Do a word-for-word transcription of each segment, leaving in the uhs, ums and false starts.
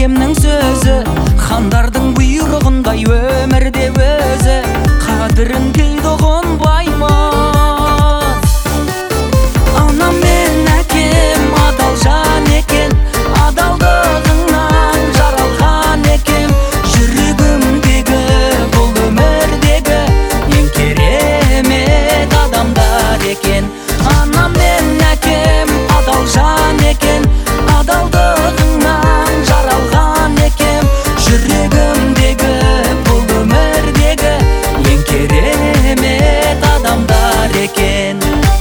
әкемнің сөзі хандардың бұйрығындай өмірде өзі қадірін дейді ұғынбаймыз. Анам мен әкем адал жан екен, адалдығыңнан жаралған екем. Жүрегімдегі бұл өмірдегі ең керемет адамдар екен. Анам мен әкем адал жан екен, адалдығыңнан жаралған екем. Жүрегімдегі бұл өмірдегі ең керемет адамдар екен.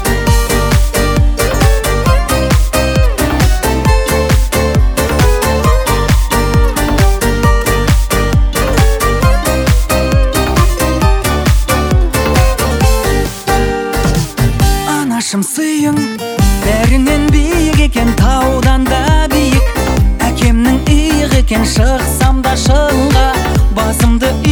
Анашым сыйың бәрінен биік екен, таудан да биік. Әкемнің иық екен, шықсам да шыңға басымды